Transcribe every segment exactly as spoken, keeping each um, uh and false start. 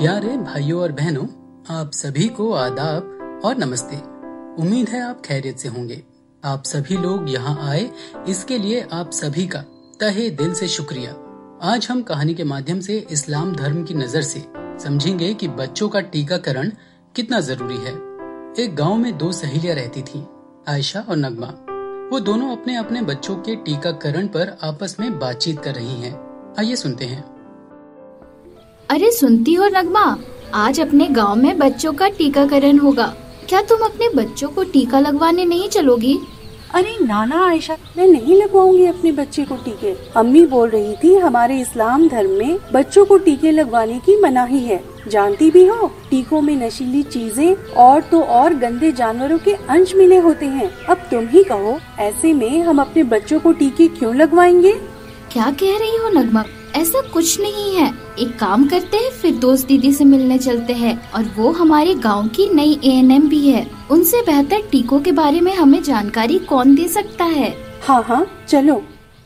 प्यारे भाइयों और बहनों, आप सभी को आदाब और नमस्ते। उम्मीद है आप खैरियत से होंगे। आप सभी लोग यहाँ आए इसके लिए आप सभी का तहे दिल से शुक्रिया। आज हम कहानी के माध्यम से इस्लाम धर्म की नजर से समझेंगे कि बच्चों का टीकाकरण कितना जरूरी है। एक गांव में दो सहेलियां रहती थीं, आयशा और नगमा। वो दोनों अपने अपने बच्चों के टीकाकरण पर आपस में बातचीत कर रही हैं। आइए सुनते हैं। अरे सुनती हो नगमा, आज अपने गांव में बच्चों का टीकाकरण होगा। क्या तुम अपने बच्चों को टीका लगवाने नहीं चलोगी? अरे नाना आयशा, मैं नहीं लगवाऊंगी अपने बच्चे को टीके। अम्मी बोल रही थी हमारे इस्लाम धर्म में बच्चों को टीके लगवाने की मनाही है। जानती भी हो, टीकों में नशीली चीजें और तो और गंदे जानवरों के अंश मिले होते हैं। अब तुम ही कहो, ऐसे में हम अपने बच्चों को टीके क्यों लगवाएंगे? क्या कह रही हो नगमा? ऐसा कुछ नहीं है। एक काम करते हैं, फिर दोस्त दीदी से मिलने चलते हैं, और वो हमारे गांव की नई ए एन एम भी है। उनसे बेहतर टीकों के बारे में हमें जानकारी कौन दे सकता है? हाँ हाँ चलो।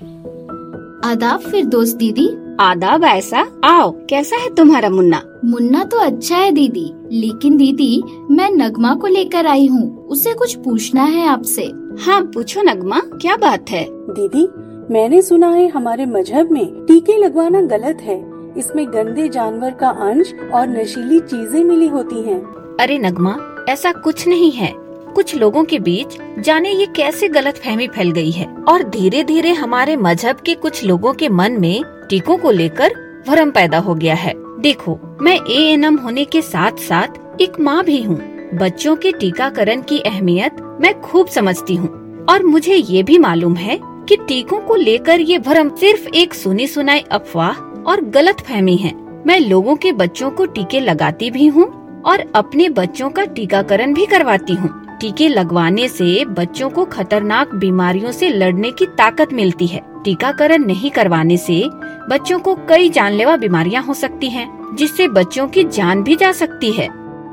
आदाब फिर दोस्त दीदी। आदाब ऐसा। आओ, कैसा है तुम्हारा मुन्ना? मुन्ना तो अच्छा है दीदी, लेकिन दीदी मैं नगमा को लेकर आई हूँ, उसे कुछ पूछना है आपसे। हाँ पूछो नगमा, क्या बात है? दीदी, मैंने सुना है हमारे मजहब में टीके लगवाना गलत है। इसमें गंदे जानवर का अंश और नशीली चीजें मिली होती हैं। अरे नगमा, ऐसा कुछ नहीं है। कुछ लोगों के बीच जाने ये कैसे गलतफहमी फैल गई है, और धीरे धीरे हमारे मजहब के कुछ लोगों के मन में टीकों को लेकर भ्रम पैदा हो गया है। देखो, मैं ए एन एम होने के साथ साथ एक माँ भी हूँ। बच्चों के टीकाकरण की अहमियत मैं खूब समझती हूँ, और मुझे ये भी मालूम है कि टीकों को लेकर ये भ्रम सिर्फ एक सुनी सुनाई अफवाह और गलत फहमी है। मैं लोगों के बच्चों को टीके लगाती भी हूँ और अपने बच्चों का टीकाकरण भी करवाती हूँ। टीके लगवाने से बच्चों को खतरनाक बीमारियों से लड़ने की ताकत मिलती है। टीकाकरण नहीं करवाने से बच्चों को कई जानलेवा बीमारियाँ हो सकती हैं, जिससे बच्चों की जान भी जा सकती है।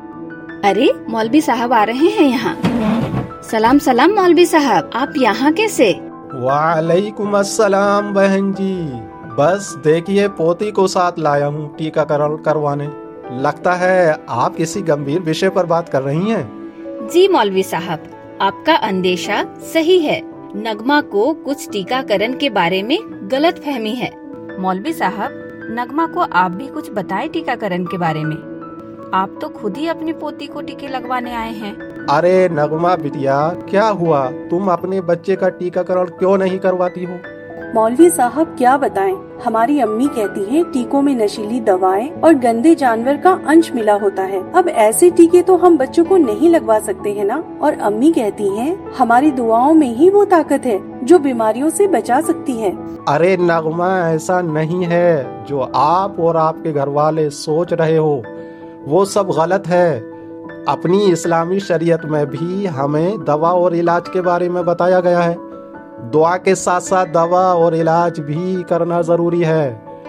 अरे मौलवी साहब आ रहे हैं यहाँ। सलाम सलाम मौलवी साहब, आप यहाँ कैसे? वालेकुम अस्सलाम बहन जी। बस देखिए, पोती को साथ लाया हूँ टीकाकरण करवाने। लगता है आप किसी गंभीर विषय पर बात कर रही हैं। जी मौलवी साहब, आपका अंदेशा सही है। नगमा को कुछ टीकाकरण के बारे में गलत फहमी है। मौलवी साहब, नगमा को आप भी कुछ बताएं टीकाकरण के बारे में। आप तो खुद ही अपनी पोती को टीके लगवाने आए हैं। अरे नगमा बिटिया, क्या हुआ? तुम अपने बच्चे का टीकाकरण क्यों नहीं करवाती हो? मौलवी साहब क्या बताएं, हमारी अम्मी कहती हैं टीकों में नशीली दवाएं और गंदे जानवर का अंश मिला होता है। अब ऐसे टीके तो हम बच्चों को नहीं लगवा सकते हैं ना। और अम्मी कहती हैं हमारी दुआओं में ही वो ताकत है जो बीमारियों से बचा सकती है। अरे नगमा, ऐसा नहीं है। जो आप और आपके घर वाले सोच रहे हो वो सब गलत है। अपनी इस्लामी शरीयत में भी हमें दवा और इलाज के बारे में बताया गया है। दुआ के साथ साथ दवा और इलाज भी करना जरूरी है।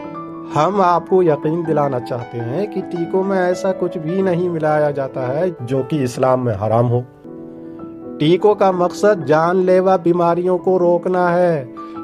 हम आपको यकीन दिलाना चाहते हैं कि टीकों में ऐसा कुछ भी नहीं मिलाया जाता है जो कि इस्लाम में हराम हो। टीकों का मकसद जानलेवा बीमारियों को रोकना है,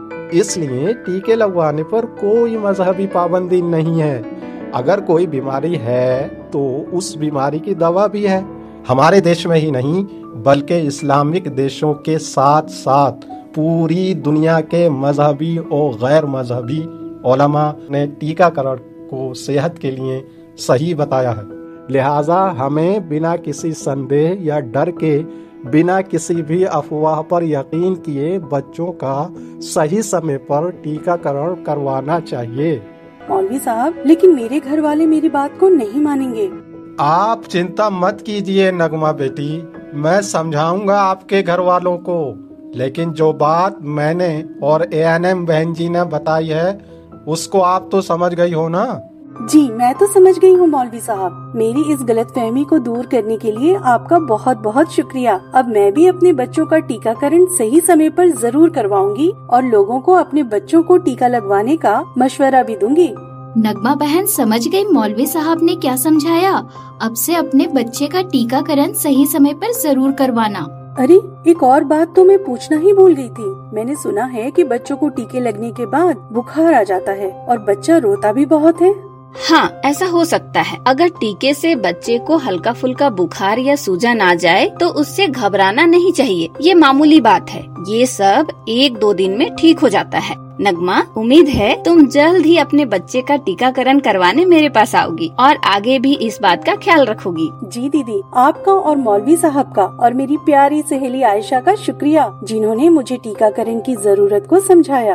इसलिए टीके लगवाने पर कोई मजहबी पाबंदी नहीं है। अगर कोई बीमारी है तो उस बीमारी की दवा भी है। हमारे देश में ही नहीं बल्कि इस्लामिक देशों के साथ साथ पूरी दुनिया के मजहबी और गैर मजहबी उलमा ने टीकाकरण को सेहत के लिए सही बताया है। लिहाजा हमें बिना किसी संदेह या डर के, बिना किसी भी अफवाह पर यकीन किए बच्चों का सही समय पर टीकाकरण करवाना चाहिए। मौलवी साहब, लेकिन मेरे घर वाले मेरी बात को नहीं मानेंगे। आप चिंता मत कीजिए नगमा बेटी, मैं समझाऊंगा आपके घर वालों को। लेकिन जो बात मैंने और ए एन एम बहन जी ने बताई है उसको आप तो समझ गई हो ना? जी मैं तो समझ गई हूँ मौलवी साहब। मेरी इस गलतफहमी को दूर करने के लिए आपका बहुत बहुत शुक्रिया। अब मैं भी अपने बच्चों का टीकाकरण सही समय पर जरूर करवाऊंगी और लोगों को अपने बच्चों को टीका लगवाने का मशवरा भी दूंगी। नगमा बहन समझ गई मौलवी साहब ने क्या समझाया। अब से अपने बच्चे का टीकाकरण सही समय पर जरूर करवाना। अरे एक और बात तो मैं पूछना ही भूल गई थी। मैंने सुना है कि बच्चों को टीके लगने के बाद बुखार आ जाता है और बच्चा रोता भी बहुत है। हाँ, ऐसा हो सकता है। अगर टीके से बच्चे को हल्का फुल्का बुखार या सूजन आ जाए तो उससे घबराना नहीं चाहिए, ये मामूली बात है। ये सब एक दो दिन में ठीक हो जाता है। नगमा, उम्मीद है तुम जल्द ही अपने बच्चे का टीकाकरण करवाने मेरे पास आओगी और आगे भी इस बात का ख्याल रखोगी। जी दीदी, आपका और मौलवी साहब का और मेरी प्यारी सहेली आयशा का शुक्रिया, जिन्होंने मुझे टीकाकरण की जरूरत को समझाया।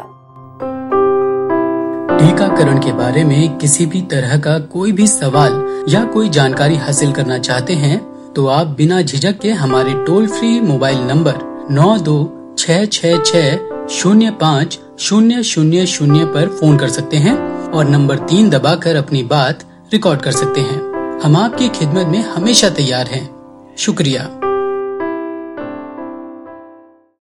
टीकाकरण के बारे में किसी भी तरह का कोई भी सवाल या कोई जानकारी हासिल करना चाहते हैं तो आप बिना झिझक के हमारे टोल फ्री मोबाइल नंबर नौ दो छह छह छह शून्य पाँच शून्य शून्य शून्य पर फोन कर सकते हैं और नंबर तीन दबाकर अपनी बात रिकॉर्ड कर सकते हैं। हम आपकी खिदमत में हमेशा तैयार हैं। शुक्रिया।